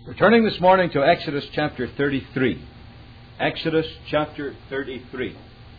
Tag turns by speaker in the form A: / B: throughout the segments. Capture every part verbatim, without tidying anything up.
A: We're turning this morning to Exodus chapter thirty-three. Exodus chapter thirty-three.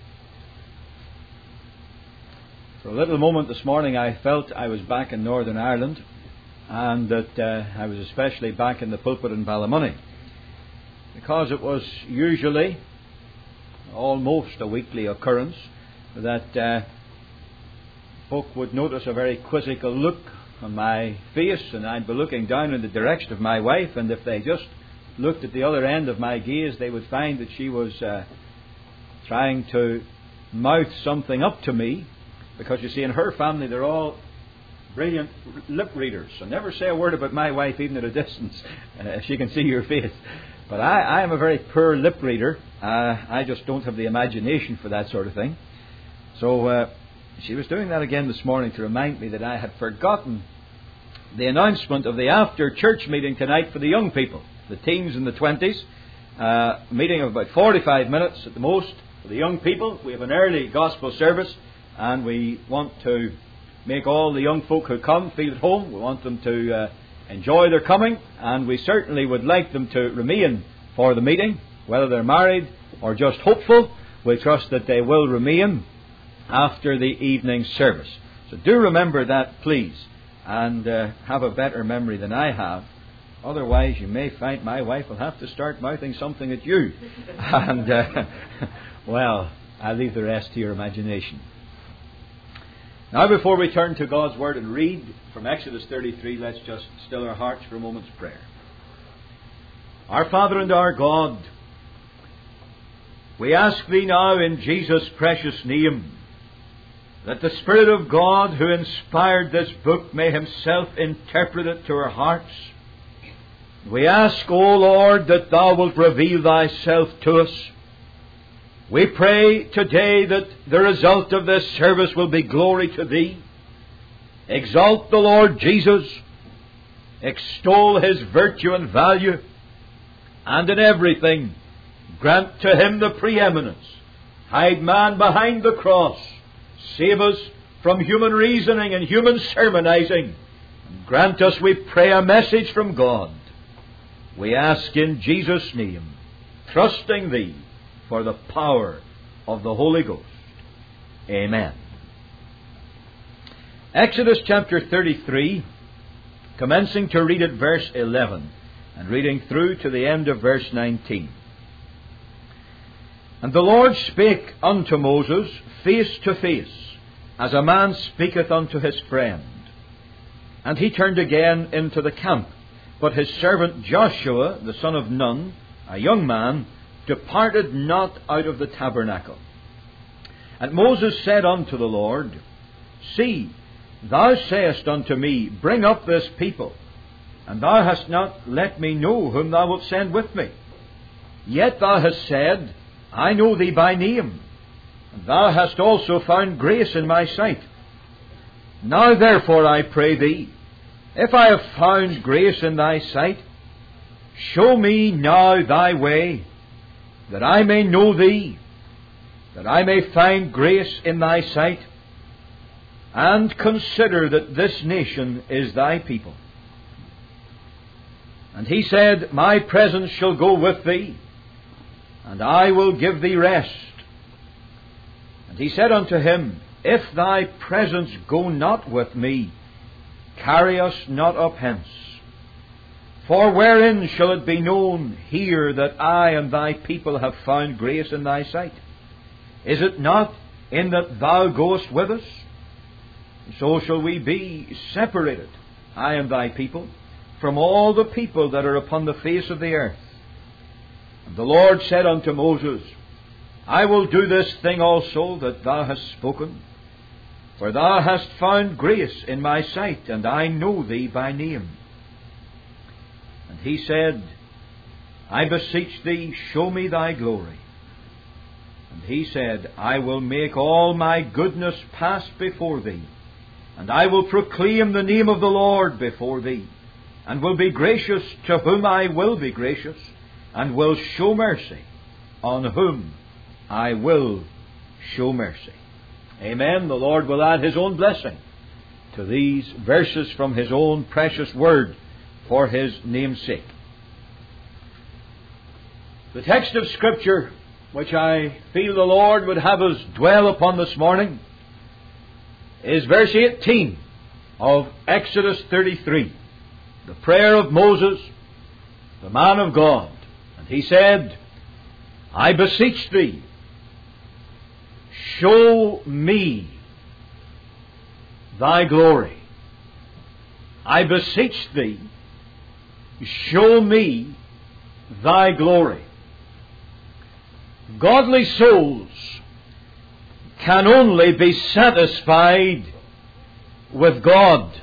A: For a little moment this morning I felt I was back in Northern Ireland, and that uh, I was especially back in the pulpit in Ballymoney, because it was usually almost a weekly occurrence that uh, folk would notice a very quizzical look on my face, and I'd be looking down in the direction of my wife, and if they just looked at the other end of my gaze, they would find that she was uh, trying to mouth something up to me, because you see, in her family they're all brilliant lip readers, so never say a word about my wife even at a distance, uh, if she can see your face. But I, I am a very poor lip reader. uh, I just don't have the imagination for that sort of thing. So uh, she was doing that again this morning to remind me that I had forgotten the announcement of the after church meeting tonight for the young people, the teens and the twenties. Uh, a meeting of about forty-five minutes at the most for the young people. We have an early gospel service, and we want to make all the young folk who come feel at home. We want them to uh, enjoy their coming, and we certainly would like them to remain for the meeting, whether they're married or just hopeful. We trust that they will remain after the evening service. So do remember that, please, and uh, have a better memory than I have. Otherwise, you may find my wife will have to start mouthing something at you. and, uh, well, I'll leave the rest to your imagination. Now, before we turn to God's Word and read from Exodus thirty-three, let's just still our hearts for a moment's prayer. Our Father and our God, we ask Thee now in Jesus' precious name that the Spirit of God who inspired this book may Himself interpret it to our hearts. We ask, O Lord, that Thou wilt reveal Thyself to us. We pray today that the result of this service will be glory to Thee. Exalt the Lord Jesus, extol His virtue and value, and in everything grant to Him the preeminence. Hide man behind the cross. Save us from human reasoning and human sermonizing. And grant us, we pray, a message from God. We ask in Jesus' name, trusting Thee for the power of the Holy Ghost. Amen. Exodus chapter thirty-three, commencing to read at verse eleven and reading through to the end of verse nineteen. And the Lord spake unto Moses face to face, as a man speaketh unto his friend. And he turned again into the camp, but his servant Joshua, the son of Nun, a young man, departed not out of the tabernacle. And Moses said unto the Lord, See, Thou sayest unto me, Bring up this people, and Thou hast not let me know whom Thou wilt send with me. Yet Thou hast said, I know Thee by name, and Thou hast also found grace in my sight. Now therefore I pray Thee, if I have found grace in Thy sight, show me now Thy way, that I may know Thee, that I may find grace in Thy sight, and consider that this nation is Thy people. And he said, My presence shall go with Thee, and I will give Thee rest. And he said unto him, If Thy presence go not with me, carry us not up hence. For wherein shall it be known here that I and Thy people have found grace in Thy sight? Is it not in that Thou goest with us? So shall we be separated, I and Thy people, from all the people that are upon the face of the earth. And the Lord said unto Moses, I will do this thing also that Thou hast spoken, for Thou hast found grace in my sight, and I know Thee by name. And he said, I beseech Thee, show me Thy glory. And he said, I will make all my goodness pass before Thee, and I will proclaim the name of the Lord before Thee, and will be gracious to whom I will be gracious, and will show mercy on whom I will show mercy. Amen. The Lord will add His own blessing to these verses from His own precious Word for His name's sake. The text of Scripture which I feel the Lord would have us dwell upon this morning is verse eighteen of Exodus thirty-three, the prayer of Moses, the man of God. And he said, I beseech thee, show me thy glory. I beseech thee, show me thy glory. Godly souls can only be satisfied with God.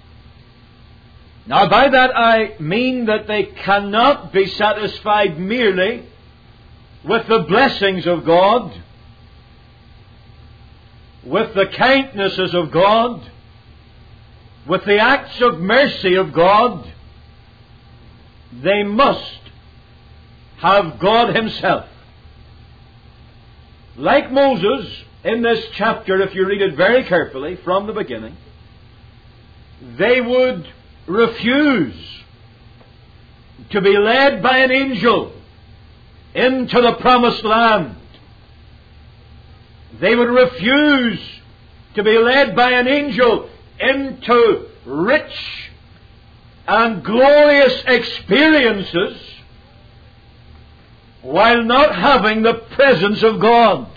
A: Now, by that I mean that they cannot be satisfied merely with the blessings of God, with the kindnesses of God, with the acts of mercy of God. They must have God Himself. Like Moses, in this chapter, if you read it very carefully from the beginning, they would refuse to be led by an angel into the promised land. They would refuse to be led by an angel into rich and glorious experiences while not having the presence of God.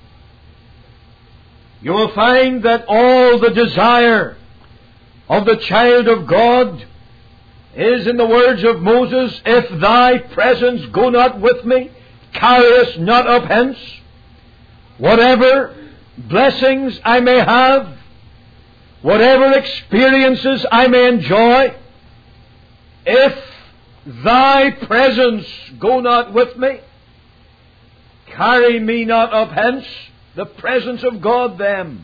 A: You will find that all the desire of the child of God is, in the words of Moses, if thy presence go not with me, carry us not up hence. Whatever blessings I may have, whatever experiences I may enjoy, if thy presence go not with me, carry me not up hence. The presence of God, then,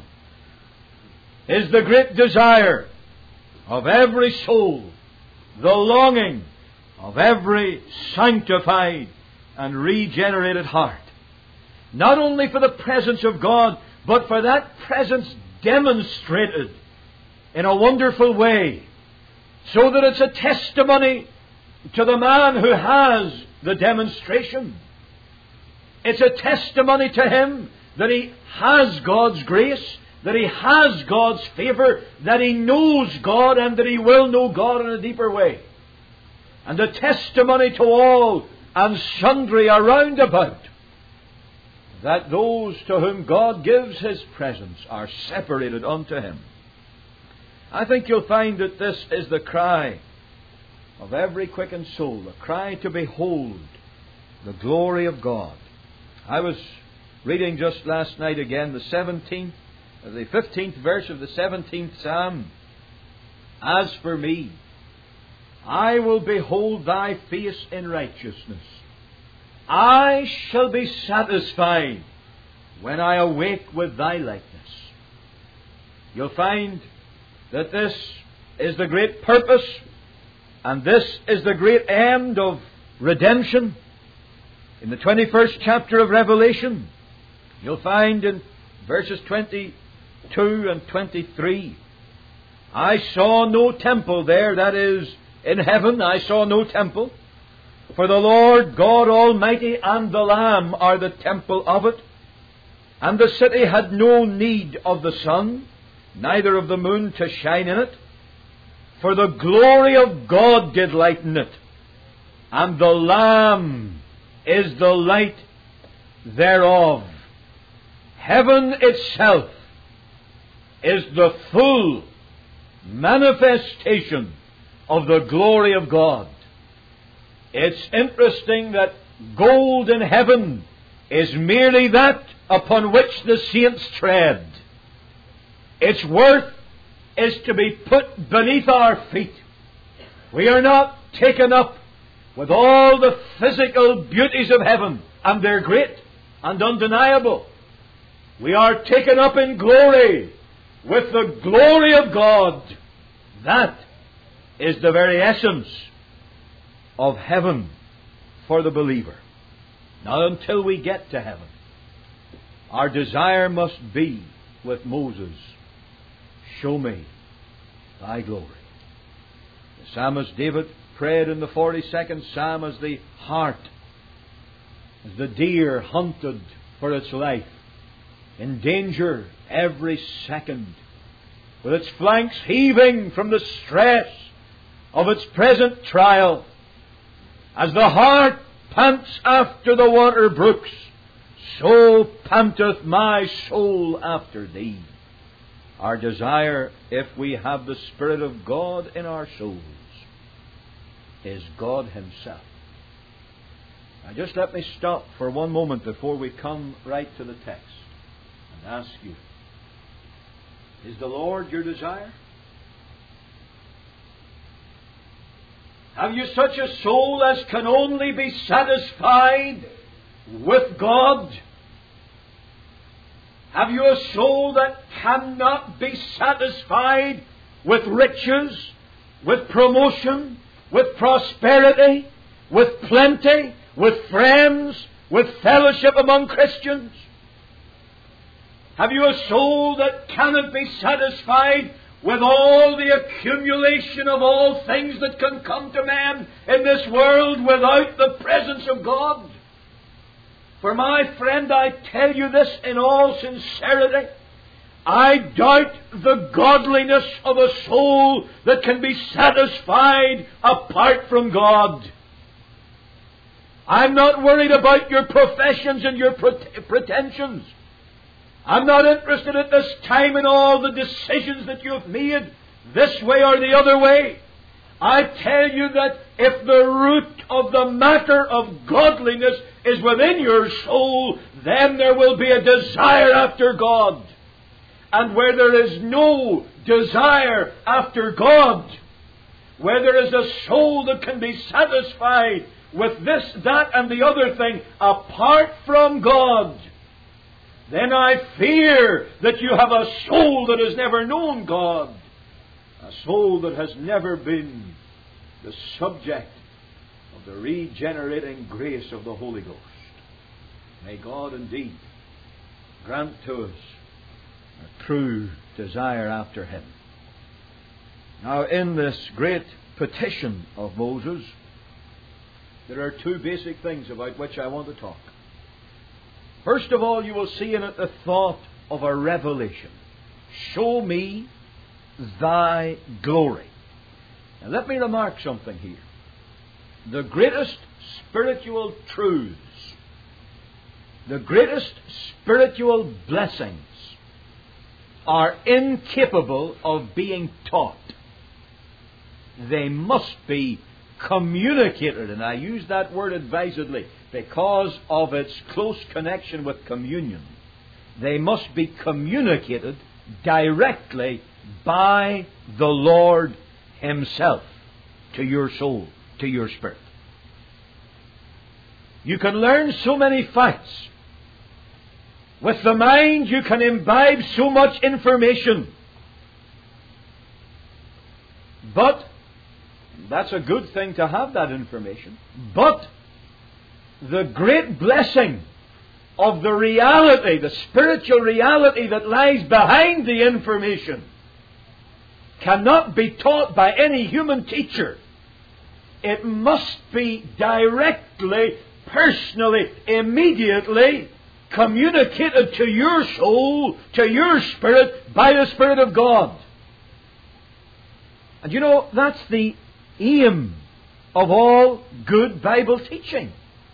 A: is the great desire of every soul, the longing of every sanctified and regenerated heart. Not only for the presence of God, but for that presence demonstrated in a wonderful way, so that it's a testimony to the man who has the demonstration. It's a testimony to him that he has God's grace, that he has God's favour, that he knows God, and that he will know God in a deeper way. And a testimony to all and sundry around about that those to whom God gives His presence are separated unto Him. I think you'll find that this is the cry of every quickened soul, the cry to behold the glory of God. I was reading just last night again the seventeenth, the fifteenth verse of the seventeenth Psalm. As for me, I will behold thy face in righteousness. I shall be satisfied when I awake with thy likeness. You'll find that this is the great purpose, and this is the great end of redemption. In the twenty-first chapter of Revelation, you'll find in verses twenty-two and twenty-three, I saw no temple there, that is, in heaven I saw no temple, for the Lord God Almighty and the Lamb are the temple of it. And the city had no need of the sun, neither of the moon to shine in it, for the glory of God did lighten it, and the Lamb is the light thereof. Heaven itself is the full manifestation of the glory of God. It's interesting that gold in heaven is merely that upon which the saints tread. Its worth is to be put beneath our feet. We are not taken up with all the physical beauties of heaven, and they're great and undeniable. We are taken up in glory with the glory of God. That is the very essence of heaven for the believer. Not until we get to heaven. Our desire must be with Moses, show me thy glory. The psalmist David prayed in the forty-second Psalm as the heart as the deer hunted for its life, in danger every second, with its flanks heaving from the stress of its present trial, as the hart pants after the water brooks, so panteth my soul after Thee. Our desire, if we have the Spirit of God in our souls, is God Himself. Now just let me stop for one moment before we come right to the text and ask you, is the Lord your desire? Have you such a soul as can only be satisfied with God? Have you a soul that cannot be satisfied with riches, with promotion, with prosperity, with plenty, with friends, with fellowship among Christians? Have you a soul that cannot be satisfied with all the accumulation of all things that can come to man in this world without the presence of God? For my friend, I tell you this in all sincerity, I doubt the godliness of a soul that can be satisfied apart from God. I'm not worried about your professions and your pretensions. I'm not interested at this time in all the decisions that you've made this way or the other way. I tell you that if the root of the matter of godliness is within your soul, then there will be a desire after God. And where there is no desire after God, where there is a soul that can be satisfied with this, that, and the other thing apart from God, then I fear that you have a soul that has never known God, a soul that has never been the subject of the regenerating grace of the Holy Ghost. May God indeed grant to us a true desire after Him. Now, in this great petition of Moses, there are two basic things about which I want to talk. First of all, you will see in it the thought of a revelation. Show me Thy glory. Now let me remark something here. The greatest spiritual truths, the greatest spiritual blessings are incapable of being taught. They must be communicated, and I use that word advisedly because of its close connection with communion. They must be communicated directly by the Lord Himself to your soul, to your spirit. You can learn so many facts. With the mind you can imbibe so much information. But that's a good thing to have that information. But the great blessing of the reality, the spiritual reality that lies behind the information, cannot be taught by any human teacher. It must be directly, personally, immediately communicated to your soul, to your spirit, by the Spirit of God. And you know, that's the aim of all good Bible teaching.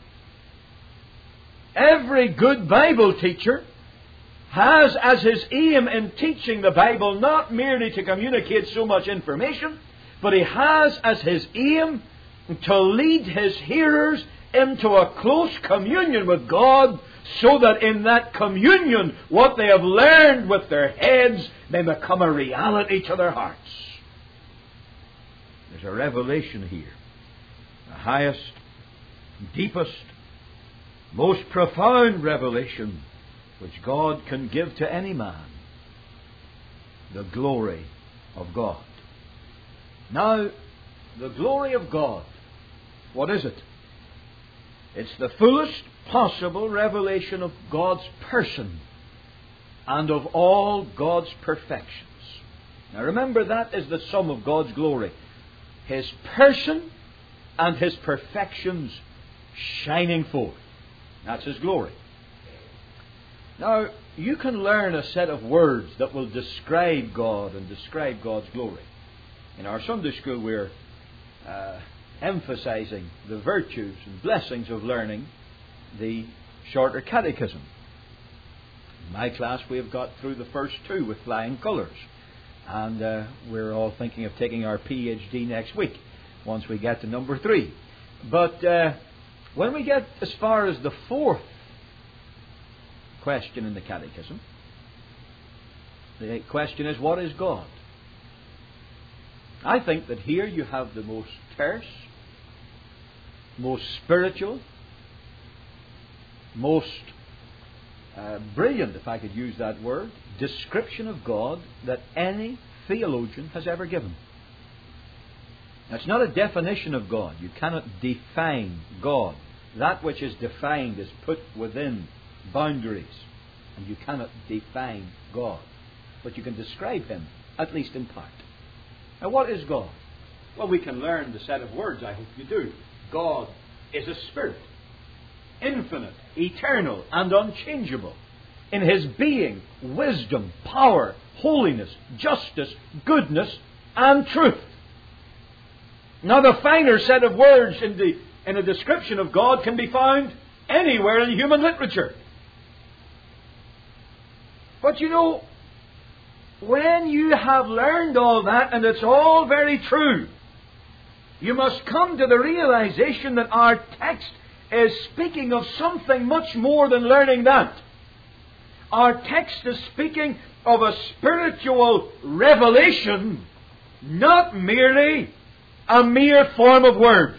A: Every good Bible teacher has as his aim in teaching the Bible not merely to communicate so much information, but he has as his aim to lead his hearers into a close communion with God, so that in that communion what they have learned with their heads may become a reality to their hearts. There's a revelation here, the highest, deepest, most profound revelation which God can give to any man, the glory of God. Now, the glory of God, what is it? It's the fullest possible revelation of God's person and of all God's perfections. Now remember, that is the sum of God's glory. His person and His perfections shining forth. That's His glory. Now, you can learn a set of words that will describe God and describe God's glory. In our Sunday school, we're uh, emphasizing the virtues and blessings of learning the shorter catechism. In my class, we have got through the first two with flying colours. And uh, we're all thinking of taking our P H D next week, once we get to number three. But uh, when we get as far as the fourth question in the catechism, the question is, what is God? I think that here you have the most terse, most spiritual, most uh, brilliant, if I could use that word, description of God that any theologian has ever given. That's not a definition of God. You cannot define God. That which is defined is put within boundaries, and you cannot define God. But you can describe Him, at least in part. Now, what is God? Well, we can learn the set of words. I hope you do. God is a spirit, infinite, eternal, and unchangeable in His being, wisdom, power, holiness, justice, goodness, and truth. Now, the finer set of words in the in a description of God can be found anywhere in human literature. But you know, when you have learned all that, and it's all very true, you must come to the realization that our text is speaking of something much more than learning that. Our text is speaking of a spiritual revelation, not merely a mere form of words.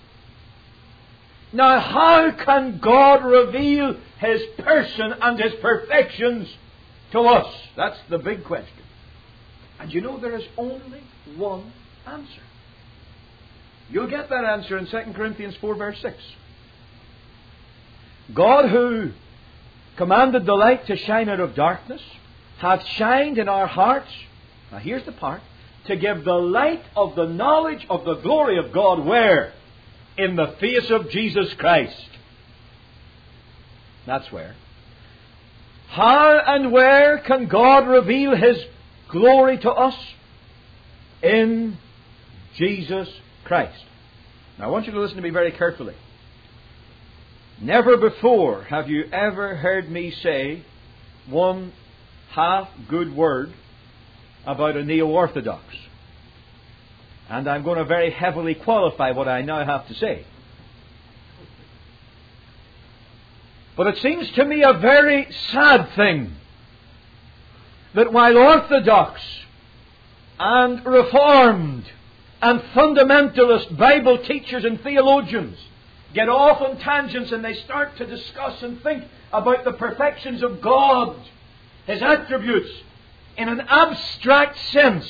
A: Now, how can God reveal His person and His perfections to us? That's the big question. And you know, there is only one answer. You'll get that answer in Second Corinthians four verse six. God, who commanded the light to shine out of darkness, hath shined in our hearts, now here's the part, to give the light of the knowledge of the glory of God, where? In the face of Jesus Christ. That's where. How and where can God reveal His glory to us? In Jesus Christ. Now, I want you to listen to me very carefully. Never before have you ever heard me say one half good word about a neo-orthodox. And I'm going to very heavily qualify what I now have to say. But it seems to me a very sad thing that while Orthodox and Reformed and fundamentalist Bible teachers and theologians get off on tangents and they start to discuss and think about the perfections of God, His attributes, in an abstract sense,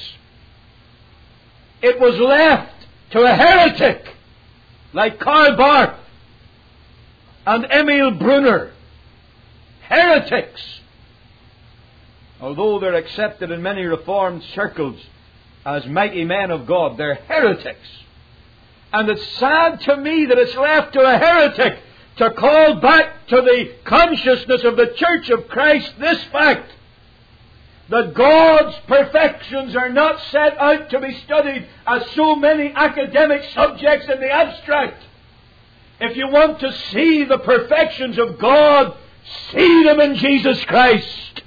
A: it was left to a heretic like Karl Barth and Emil Brunner. Heretics. Although they're accepted in many Reformed circles as mighty men of God, they're heretics. And it's sad to me that it's left to a heretic to call back to the consciousness of the Church of Christ this fact, that God's perfections are not set out to be studied as so many academic subjects in the abstract. If you want to see the perfections of God, see them in Jesus Christ.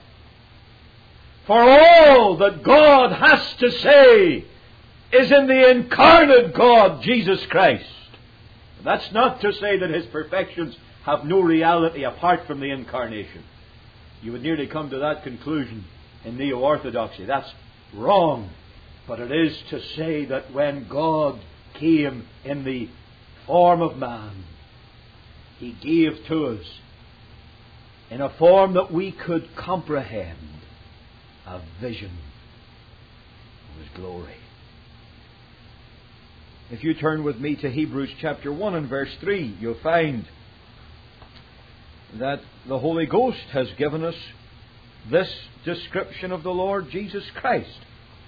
A: For all that God has to say is in the incarnate God, Jesus Christ. That's not to say that His perfections have no reality apart from the incarnation. You would nearly come to that conclusion in neo-orthodoxy. That's wrong. But it is to say that when God came in the form of man, He gave to us, in a form that we could comprehend, a vision of His glory. If you turn with me to Hebrews chapter one and verse three, you'll find that the Holy Ghost has given us this description of the Lord Jesus Christ.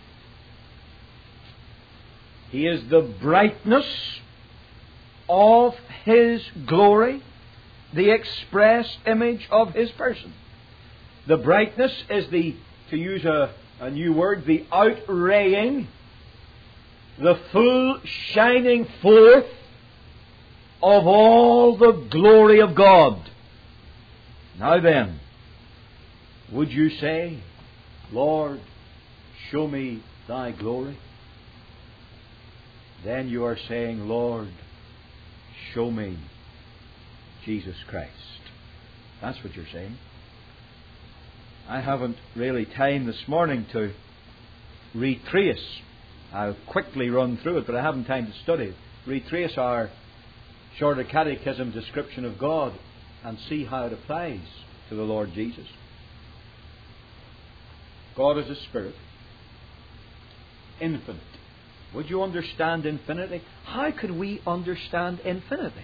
A: He is the brightness of His glory the express image of His person. The brightness is the, to use a, a new word, the outraying, the full shining forth of all the glory of God. Now then, would you say, Lord, show me Thy glory? Then you are saying, Lord, show me Jesus Christ. That's what you're saying. I haven't really time this morning to retrace. I'll quickly run through it, but I haven't time to study it. Retrace our Shorter Catechism description of God and see how it applies to the Lord Jesus. God is a Spirit, infinite. Would you understand infinity? How could we understand infinity?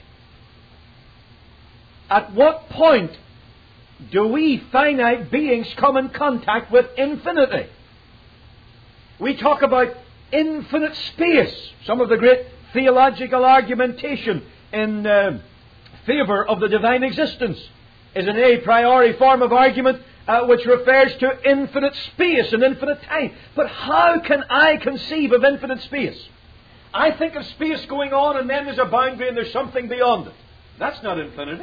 A: At what point do we finite beings come in contact with infinity? We talk about infinite space. Some of the great theological argumentation in uh, favour of the divine existence is an a priori form of argument uh, which refers to infinite space and infinite time. But how can I conceive of infinite space? I think of space going on and then there's a boundary and there's something beyond it. That's not infinity.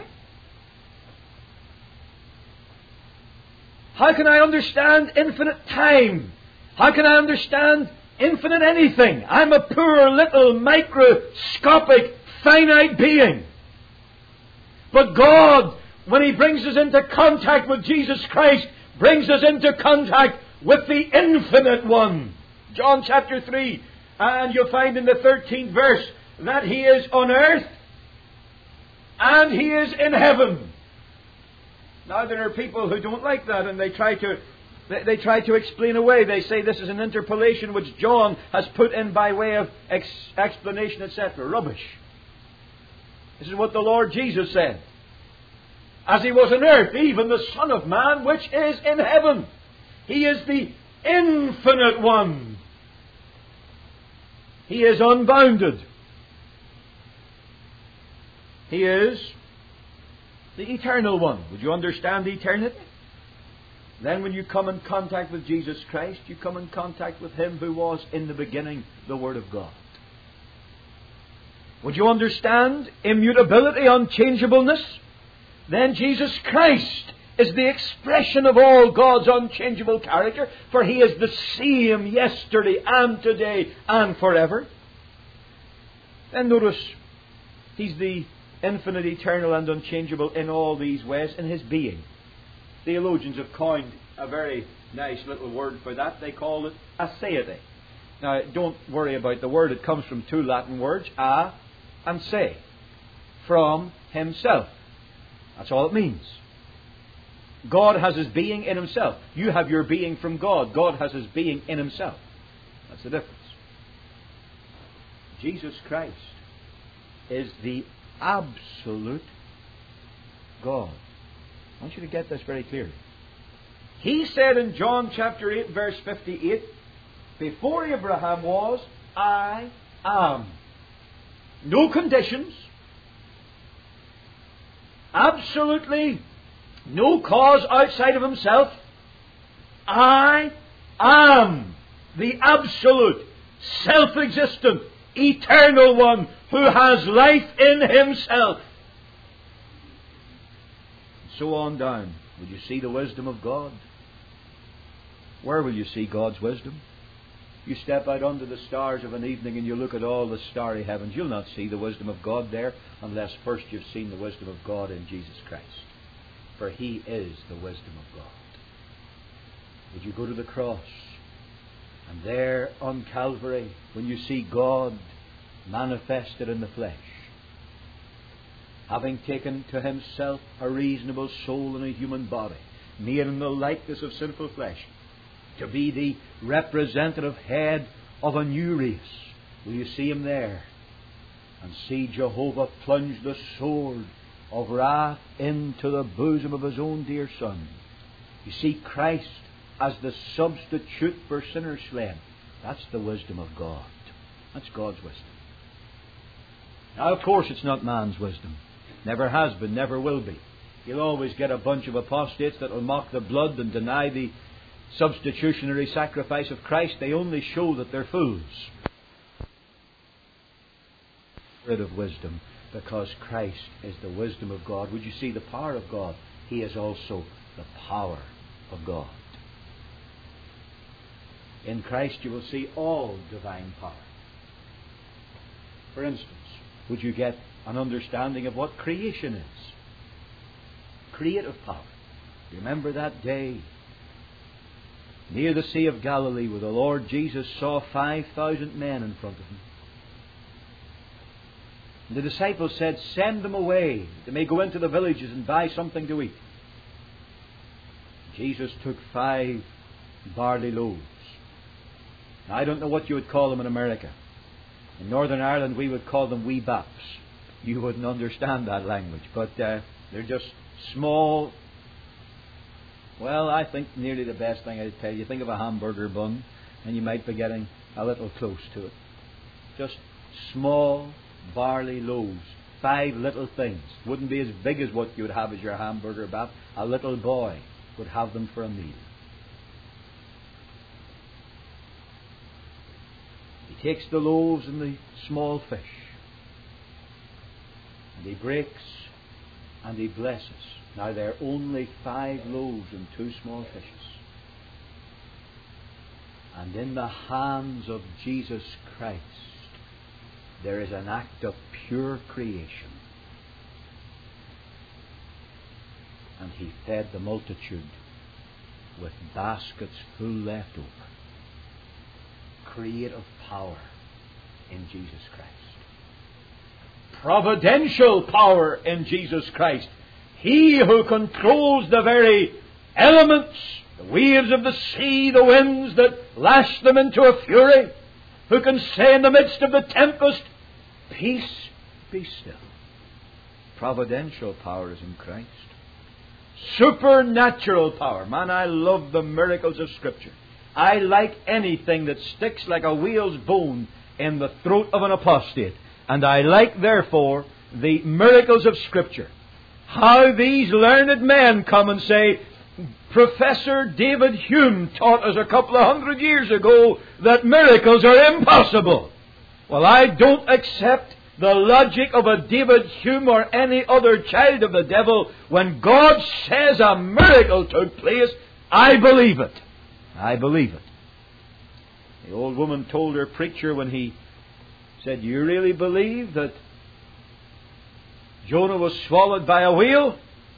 A: How can I understand infinite time? How can I understand infinite anything? I'm a poor little microscopic finite being. But God, when He brings us into contact with Jesus Christ, brings us into contact with the infinite one. John chapter three. And you'll find in the thirteenth verse that He is on earth and He is in heaven. Now there are people who don't like that and they try to they, they try to explain away. They say this is an interpolation which John has put in by way of ex- explanation, et cetera. Rubbish. This is what the Lord Jesus said. As He was on earth, even the Son of Man which is in heaven. He is the infinite one. He is unbounded. He is the eternal one. Would you understand eternity? Then when you come in contact with Jesus Christ, you come in contact with Him who was in the beginning the Word of God. Would you understand immutability, unchangeableness? Then Jesus Christ is the expression of all God's unchangeable character, for He is the same yesterday and today and forever. Then notice He's the infinite, eternal and unchangeable in all these ways in His being. Theologians have coined a very nice little word for that. They call it aseity. Now, don't worry about the word. It comes from two Latin words, a and se, from Himself. That's all it means. God has His being in Himself. You have your being from God. God has His being in Himself. That's the difference. Jesus Christ is the absolute God. I want you to get this very clearly. He said in John chapter eight, verse fifty-eight, before Abraham was, I am. No conditions. Absolutely no cause outside of Himself. I am the absolute, self-existent, eternal one who has life in Himself. So on down. Will you see the wisdom of God? Where will you see God's wisdom? You step out under the stars of an evening and you look at all the starry heavens. You'll not see the wisdom of God there unless first you've seen the wisdom of God in Jesus Christ. For He is the wisdom of God. Would you go to the cross? And there on Calvary, when you see God manifested in the flesh, having taken to Himself a reasonable soul and a human body, made in the likeness of sinful flesh, to be the representative head of a new race, will you see Him there and see Jehovah plunge the sword of wrath into the bosom of His own dear Son? You see Christ as the substitute for sinners slain. That's the wisdom of God. That's God's wisdom. Now, of course, it's not man's wisdom. Never has been, never will be. You'll always get a bunch of apostates that will mock the blood and deny the substitutionary sacrifice of Christ. They only show that they're fools. Rid of wisdom, because Christ is the wisdom of God. Would you see the power of God? He is also the power of God. In Christ you will see all divine power. For instance, would you get an understanding of what creation is? Creative power. Remember that day near the Sea of Galilee where the Lord Jesus saw five thousand men in front of him. The disciples said, "Send them away. They may go into the villages and buy something to eat." Jesus took five barley loaves. Now, I don't know what you would call them in America. In Northern Ireland, we would call them wee baps. You wouldn't understand that language, but uh, they're just small. Well, I think nearly the best thing I'd tell you. Think of a hamburger bun, and you might be getting a little close to it. Just small barley loaves, five little things. Wouldn't be as big as what you would have as your hamburger bap. A little boy would have them for a meal. He takes the loaves and the small fish, and he breaks and he blesses. Now there are only five loaves and two small fishes. And in the hands of Jesus Christ there is an act of pure creation. And he fed the multitude with baskets full left over. Creative power in Jesus Christ. Providential power in Jesus Christ. He who controls the very elements, the waves of the sea, the winds that lash them into a fury, who can say in the midst of the tempest, "Peace, be still." Providential power is in Christ. Supernatural power. Man, I love the miracles of Scripture. I like anything that sticks like a whale's bone in the throat of an apostate. And I like, therefore, the miracles of Scripture. How these learned men come and say, "Professor David Hume taught us a couple of hundred years ago that miracles are impossible." Well, I don't accept the logic of a David Hume or any other child of the devil. When God says a miracle took place, I believe it. I believe it. The old woman told her preacher when he said, "You really believe that Jonah was swallowed by a whale?"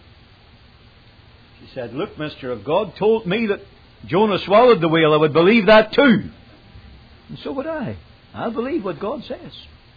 A: She said, "Look, mister, if God told me that Jonah swallowed the whale, I would believe that too." And so would I. I believe what God says.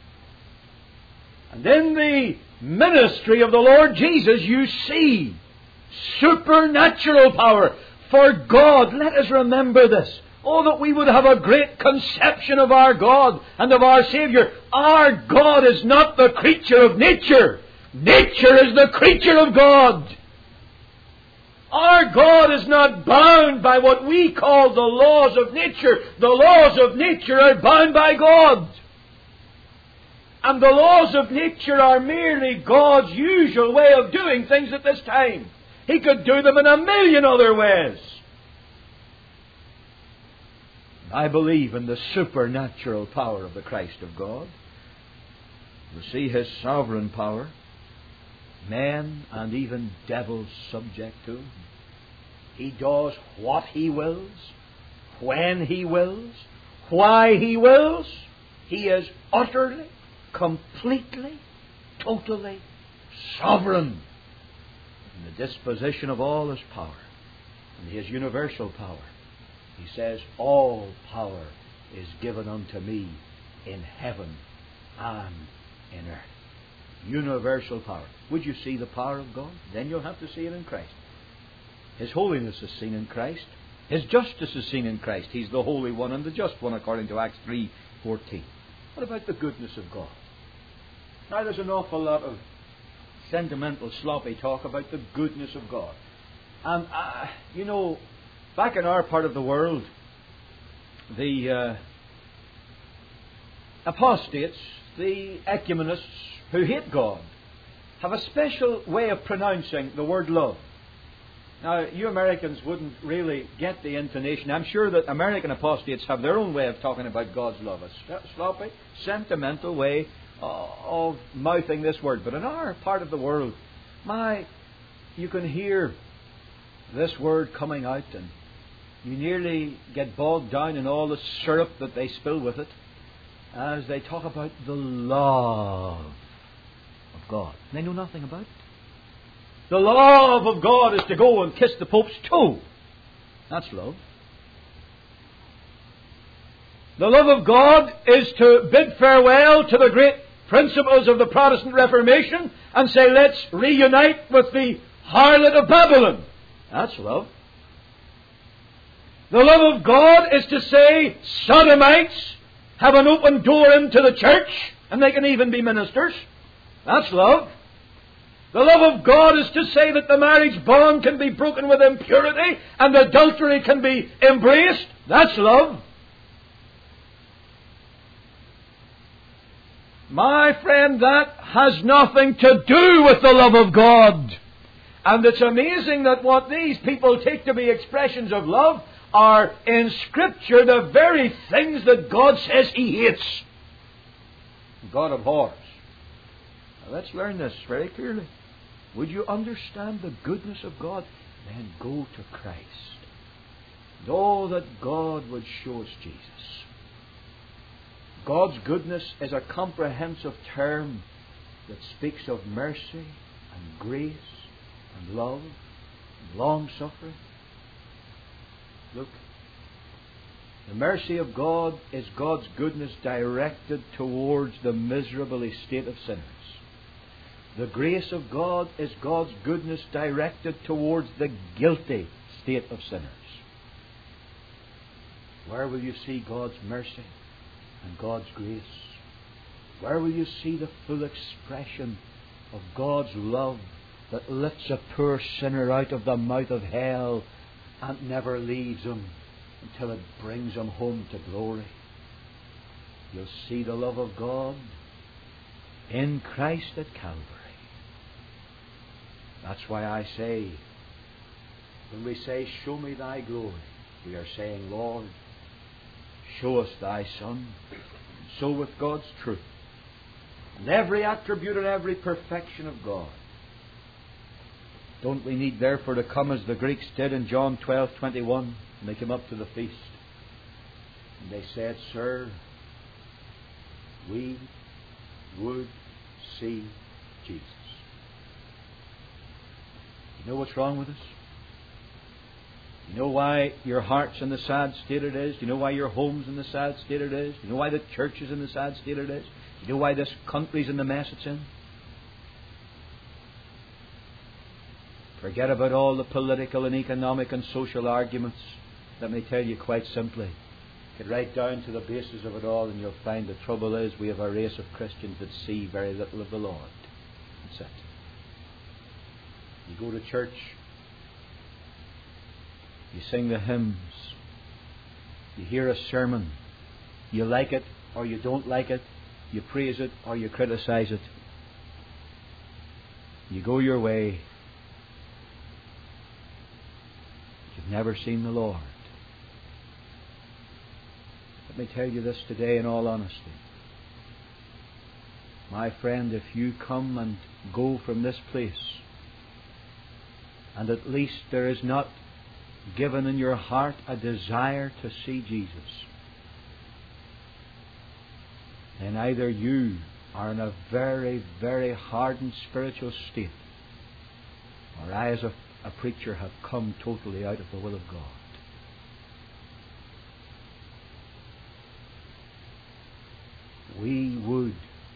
A: And in the ministry of the Lord Jesus, you see supernatural power. For God, let us remember this. Oh, that we would have a great conception of our God and of our Savior. Our God is not the creature of nature. Nature is the creature of God. Our God is not bound by what we call the laws of nature. The laws of nature are bound by God. And the laws of nature are merely God's usual way of doing things at this time. He could do them in a million other ways. I believe in the supernatural power of the Christ of God. You see His sovereign power. Men and even devils subject to Him. He does what He wills, when He wills, why He wills. He is utterly, completely, totally sovereign in the disposition of all His power and His universal power. He says, "All power is given unto me in heaven and in earth." Universal power. Would you see the power of God? Then you'll have to see it in Christ. His holiness is seen in Christ. His justice is seen in Christ. He's the Holy One and the Just One, according to Acts three fourteen. What about the goodness of God? Now, there's an awful lot of sentimental, sloppy talk about the goodness of God. And, uh, you know, back in our part of the world, the uh, apostates, the ecumenists who hate God, have a special way of pronouncing the word love. Now, you Americans wouldn't really get the intonation. I'm sure that American apostates have their own way of talking about God's love, a sloppy, sentimental way of mouthing this word. But in our part of the world, my, you can hear this word coming out, and you nearly get bogged down in all the syrup that they spill with it as they talk about the love of God. They know nothing about it. The love of God is to go and kiss the Pope's toe. That's love. The love of God is to bid farewell to the great principles of the Protestant Reformation and say, let's reunite with the harlot of Babylon. That's love. The love of God is to say, sodomites have an open door into the church and they can even be ministers. That's love. The love of God is to say that the marriage bond can be broken with impurity and adultery can be embraced. That's love. My friend, that has nothing to do with the love of God. And it's amazing that what these people take to be expressions of love are in Scripture the very things that God says He hates. God abhors. Now let's learn this very clearly. Would you understand the goodness of God? Then go to Christ. Know that God would show us Jesus. God's goodness is a comprehensive term that speaks of mercy and grace and love and long-suffering. Look, the mercy of God is God's goodness directed towards the miserable estate of sinners. The grace of God is God's goodness directed towards the guilty state of sinners. Where will you see God's mercy and God's grace? Where will you see the full expression of God's love that lifts a poor sinner out of the mouth of hell and never leaves him until it brings him home to glory? You'll see the love of God in Christ at Calvary. That's why I say, when we say, show me thy glory, we are saying, Lord, show us thy Son. So with God's truth and every attribute and every perfection of God. Don't we need therefore to come as the Greeks did in John twelve twenty-one, and they came up to the feast and they said, Sir, we would see Jesus. You know what's wrong with us? You know why your heart's in the sad state it is? Do you know why your home's in the sad state it is? Do you know why the church is in the sad state it is? Do you know why this country's in the mess it's in? Forget about all the political and economic and social arguments. Let me tell you quite simply. Get right down to the basis of it all and you'll find the trouble is we have a race of Christians that see very little of the Lord. That's it. You go to church, you sing the hymns, you hear a sermon, you like it or you don't like it, you praise it or you criticize it. You go your way. You've never seen the Lord. Let me tell you this today in all honesty. My friend, if you come and go from this place, and at least there is not given in your heart a desire to see Jesus, then either you are in a very, very hardened spiritual state, or I as a, a preacher have come totally out of the will of God. We would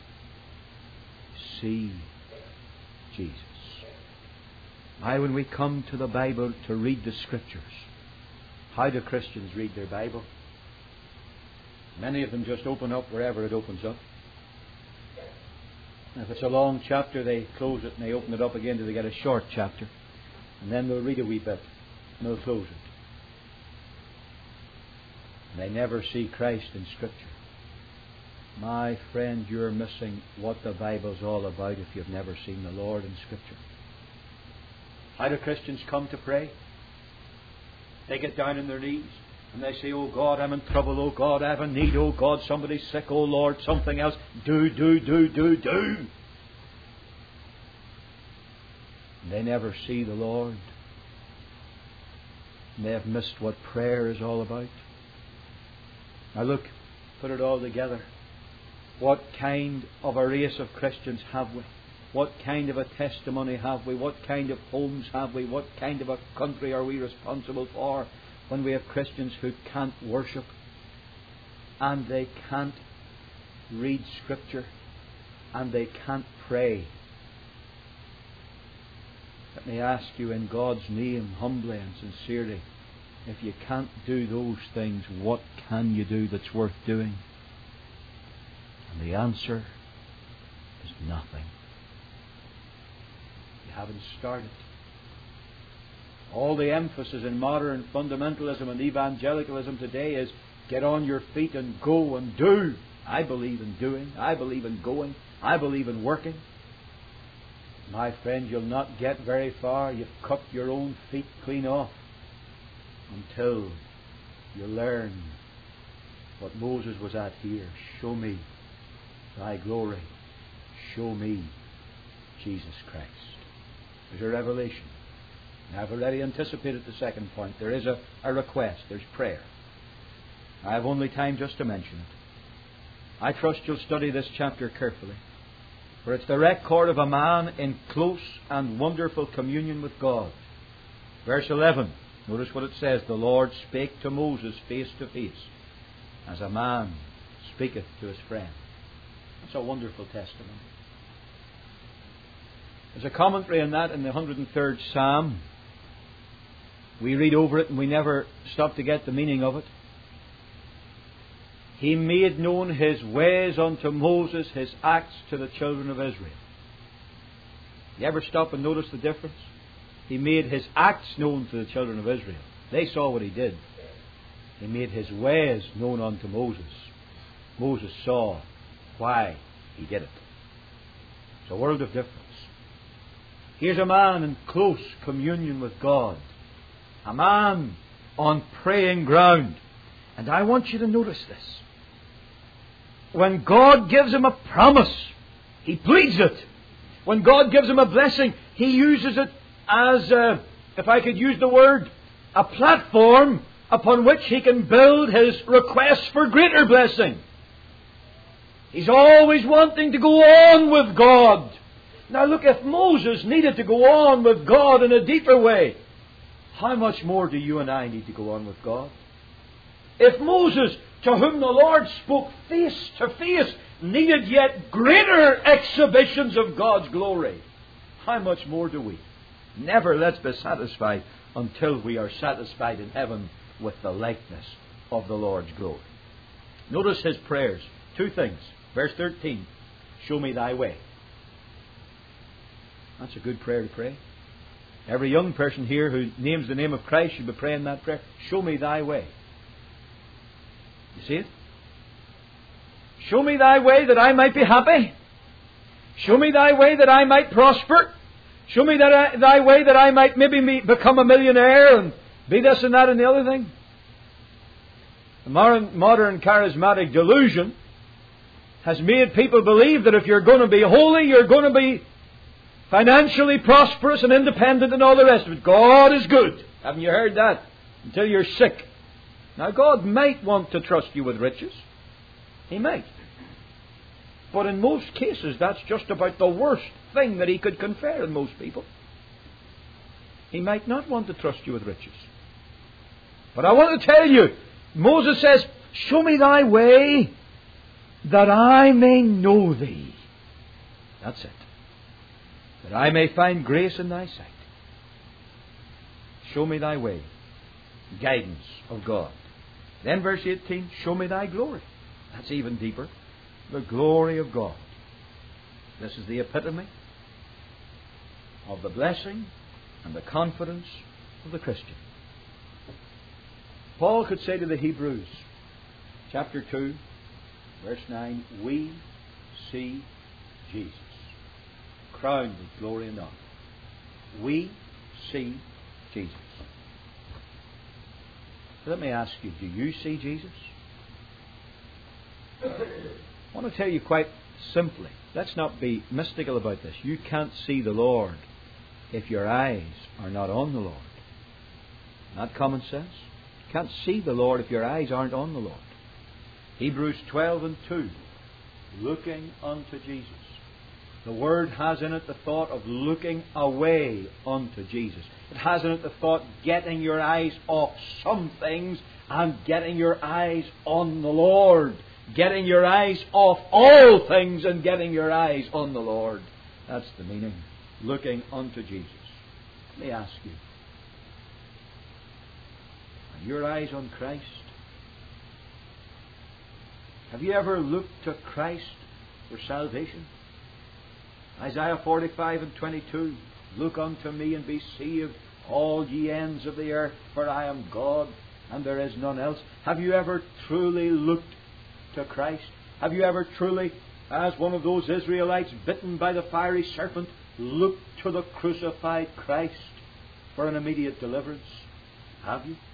A: see Jesus. Why, when we come to the Bible to read the Scriptures, how do Christians read their Bible? Many of them just open up wherever it opens up. And if it's a long chapter, they close it and they open it up again till they get a short chapter. And then they'll read a wee bit and they'll close it. And they never see Christ in Scripture. My friend, you're missing what the Bible's all about if you've never seen the Lord in Scripture. How do Christians come to pray? They get down on their knees and they say, "Oh God, I'm in trouble. Oh God, I have a need. Oh God, somebody's sick. Oh Lord, something else. Do, do, do, do, do." And they never see the Lord. And they have missed what prayer is all about. Now look, put it all together. What kind of a race of Christians have we? What kind of a testimony have we? What kind of homes have we? What kind of a country are we responsible for when we have Christians who can't worship and they can't read Scripture and they can't pray? Let me ask you in God's name, humbly and sincerely, if you can't do those things, what can you do that's worth doing? And the answer is nothing. You haven't started. All the emphasis in modern fundamentalism and evangelicalism today is get on your feet and go and do. I believe in doing. I believe in going. I believe in working. My friend, you'll not get very far. You've cut your own feet clean off until you learn what Moses was at here. Show me thy glory. Show me Jesus Christ. There's a revelation. And I've already anticipated the second point. There is a, a request. There's prayer. I have only time just to mention it. I trust you'll study this chapter carefully. For it's the record of a man in close and wonderful communion with God. Verse eleven. Notice what it says. The Lord spake to Moses face to face, as a man speaketh to his friend. That's a wonderful testimony. There's a commentary on that in the one hundred third Psalm. We read over it and we never stop to get the meaning of it. He made known His ways unto Moses, His acts to the children of Israel. You ever stop and notice the difference? He made His acts known to the children of Israel. They saw what He did. He made His ways known unto Moses. Moses saw why He did it. It's a world of difference. Here's a man in close communion with God. A man on praying ground. And I want you to notice this. When God gives him a promise, he pleads it. When God gives him a blessing, he uses it as, uh, if I could use the word, a platform upon which he can build his requests for greater blessing. He's always wanting to go on with God. Now look, if Moses needed to go on with God in a deeper way, how much more do you and I need to go on with God? If Moses, to whom the Lord spoke face to face, needed yet greater exhibitions of God's glory, how much more do we? Never let's be satisfied until we are satisfied in heaven with the likeness of the Lord's glory. Notice his prayers. Two things. Verse thirteen, show me thy way. That's a good prayer to pray. Every young person here who names the name of Christ should be praying that prayer. Show me thy way. You see it? Show me thy way that I might be happy. Show me thy way that I might prosper. Show me that I, thy way that I might maybe me, become a millionaire and be this and that and the other thing. The modern, modern charismatic delusion has made people believe that if you're going to be holy, you're going to be financially prosperous and independent and all the rest of it. God is good. Haven't you heard that? Until you're sick. Now God might want to trust you with riches. He might. But in most cases that's just about the worst thing that He could confer on most people. He might not want to trust you with riches. But I want to tell you, Moses says, show me thy way that I may know thee. That's it. That I may find grace in thy sight. Show me thy way. Guidance of God. Then verse eighteen, show me thy glory. That's even deeper. The glory of God. This is the epitome of the blessing and the confidence of the Christian. Paul could say to the Hebrews, chapter two, Verse nine, we see Jesus, crowned with glory and honor. We see Jesus. Let me ask you, do you see Jesus? I want to tell you quite simply, let's not be mystical about this. You can't see the Lord if your eyes are not on the Lord. Not common sense. You can't see the Lord if your eyes aren't on the Lord. Hebrews twelve and two, looking unto Jesus. The Word has in it the thought of looking away unto Jesus. It has in it the thought getting your eyes off some things and getting your eyes on the Lord. Getting your eyes off all things and getting your eyes on the Lord. That's the meaning. Looking unto Jesus. Let me ask you, are your eyes on Christ? Have you ever looked to Christ for salvation? Isaiah forty-five and twenty-two, look unto me and be saved, all ye ends of the earth, for I am God, and there is none else. Have you ever truly looked to Christ? Have you ever truly, as one of those Israelites bitten by the fiery serpent, looked to the crucified Christ for an immediate deliverance? Have you?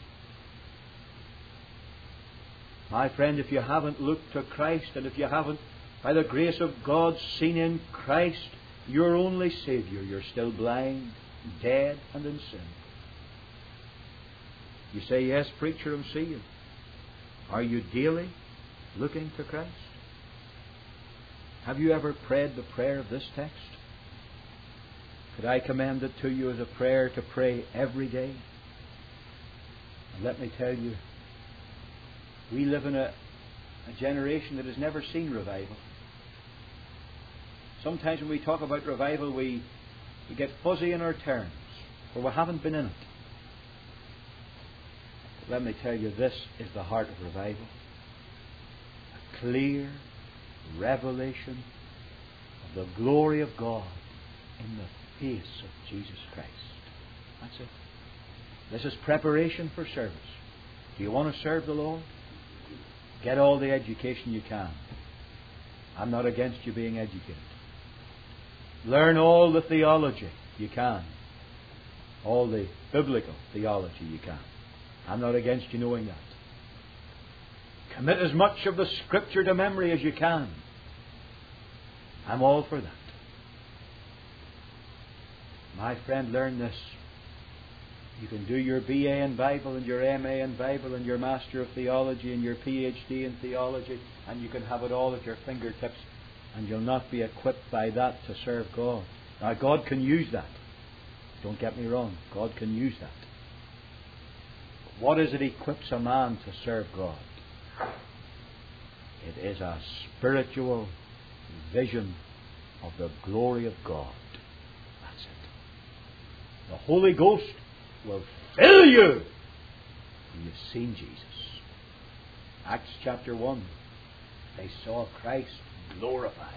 A: My friend, if you haven't looked to Christ, and if you haven't, by the grace of God, seen in Christ your only Saviour, you're still blind, dead, and in sin. You say, yes, preacher, I'm seeing. Are you daily looking to Christ? Have you ever prayed the prayer of this text? Could I commend it to you as a prayer to pray every day? And let me tell you, we live in a, a generation that has never seen revival. Sometimes when we talk about revival, we, we get fuzzy in our terms, for we haven't been in it. But let me tell you, this is the heart of revival. A clear revelation of the glory of God in the face of Jesus Christ. That's it. This is preparation for service. Do you want to serve the Lord? Get all the education you can. I'm not against you being educated. Learn all the theology you can. All the biblical theology you can. I'm not against you knowing that. Commit as much of the Scripture to memory as you can. I'm all for that. My friend, learn this. You can do your B A in Bible and your M A in Bible and your Master of Theology and your P H D in Theology, and you can have it all at your fingertips, and you'll not be equipped by that to serve God. Now, God can use that. Don't get me wrong. God can use that. But what is it equips a man to serve God? It is a spiritual vision of the glory of God. That's it. The Holy Ghost will fill you when you've seen Jesus. Acts chapter one. They saw Christ glorified.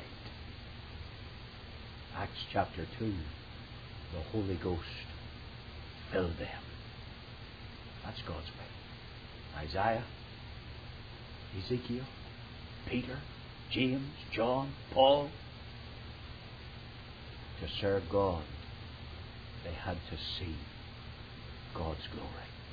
A: Acts chapter two. The Holy Ghost filled them. That's God's way. Isaiah, Ezekiel, Peter, James, John, Paul. To serve God, they had to see God's glory.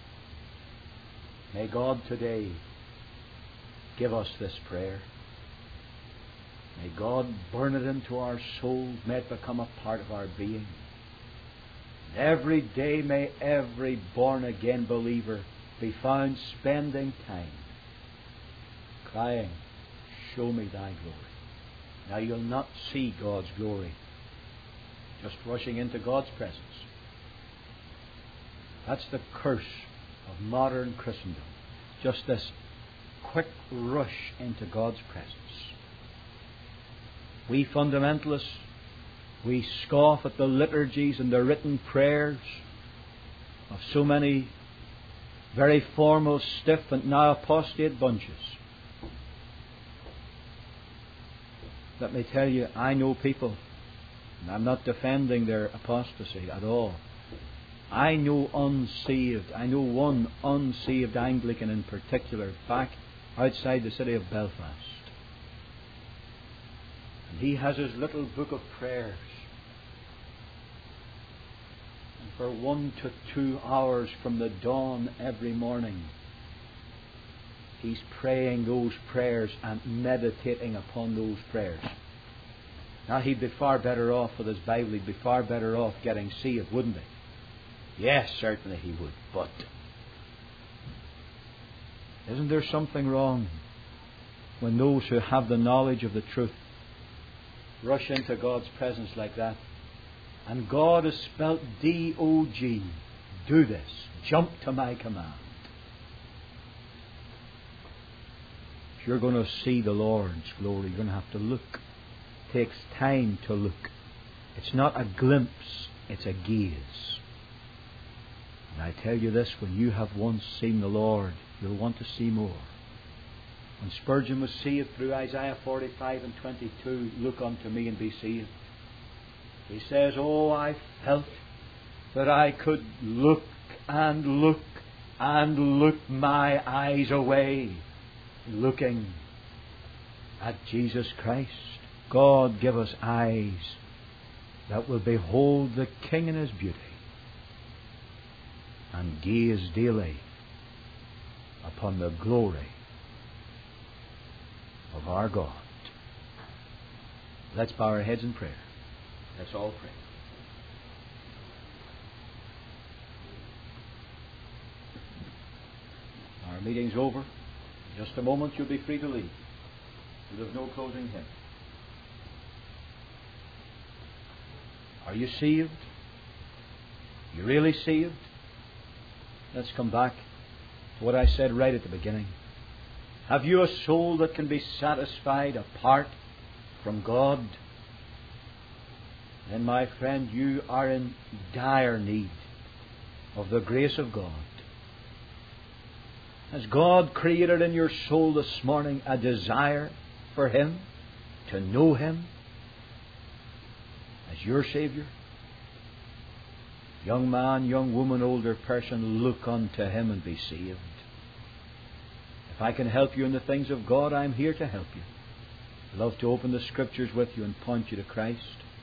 A: May God today give us this prayer. May God burn it into our souls. May it become a part of our being. And every day may every born-again believer be found spending time crying, show me thy glory. Now you'll not see God's glory just rushing into God's presence. That's the curse of modern Christendom. Just this quick rush into God's presence. We fundamentalists, we scoff at the liturgies and the written prayers of so many very formal, stiff, and now apostate bunches. Let me tell you, I know people, and I'm not defending their apostasy at all. I know unsaved, I know one unsaved Anglican in particular back outside the city of Belfast. And he has his little book of prayers. And for one to two hours from the dawn every morning, he's praying those prayers and meditating upon those prayers. Now, he'd be far better off with his Bible. He'd be far better off getting saved, wouldn't he? Yes, certainly he would. But isn't there something wrong when those who have the knowledge of the truth rush into God's presence like that? And God is spelt D O G. Do this. Jump to my command. If you're going to see the Lord's glory, you're going to have to look. It takes time to look. It's not a glimpse, it's a gaze. And I tell you this, when you have once seen the Lord, you'll want to see more. When Spurgeon was saved through Isaiah forty-five and twenty-two, look unto me and be saved. He says, oh, I felt that I could look and look and look my eyes away, looking at Jesus Christ. God, give us eyes that will behold the King in His beauty and gaze daily upon the glory of our God. Let's bow our heads in prayer. Let's all pray. Our meeting's over. In just a moment you'll be free to leave. You'll have no closing hymn. Are you saved? You really saved? Let's come back to what I said right at the beginning. Have you a soul that can be satisfied apart from God? Then, my friend, you are in dire need of the grace of God. Has God created in your soul this morning a desire for Him, to know Him as your Saviour? Young man, young woman, older person, look unto Him and be saved. If I can help you in the things of God, I'm here to help you. I'd love to open the Scriptures with you and point you to Christ.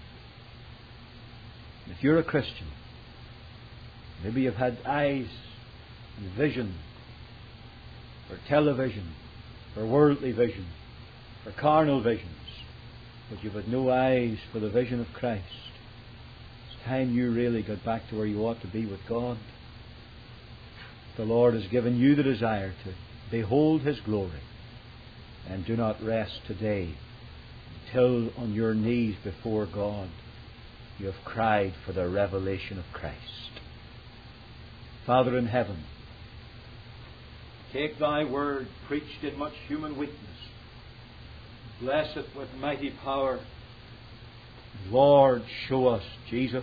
A: If you're a Christian, maybe you've had eyes and vision for television, for worldly vision, for carnal visions, but you've had no eyes for the vision of Christ. It's time you really got back to where you ought to be with God. The Lord has given you the desire to behold His glory, and do not rest today until on your knees before God you have cried for the revelation of Christ. Father in heaven, take Thy word preached in much human weakness, bless it with mighty power. Lord, show us Jesus.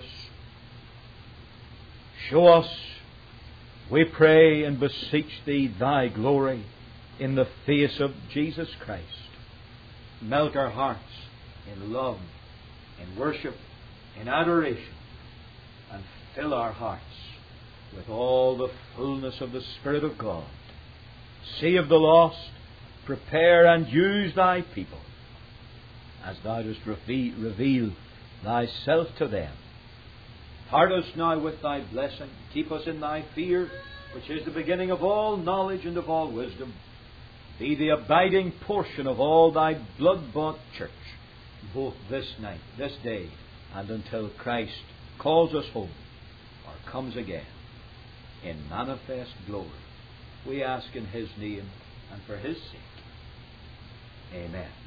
A: Show us, we pray and beseech Thee, Thy glory in the face of Jesus Christ. Melt our hearts in love, in worship, in adoration, and fill our hearts with all the fullness of the Spirit of God. Save the lost, prepare and use Thy people as Thou dost reveal, reveal Thyself to them. Part us now with Thy blessing. Keep us in Thy fear, which is the beginning of all knowledge and of all wisdom. Be the abiding portion of all Thy blood-bought church, both this night, this day, and until Christ calls us home or comes again in manifest glory. We ask in His name and for His sake. Amen.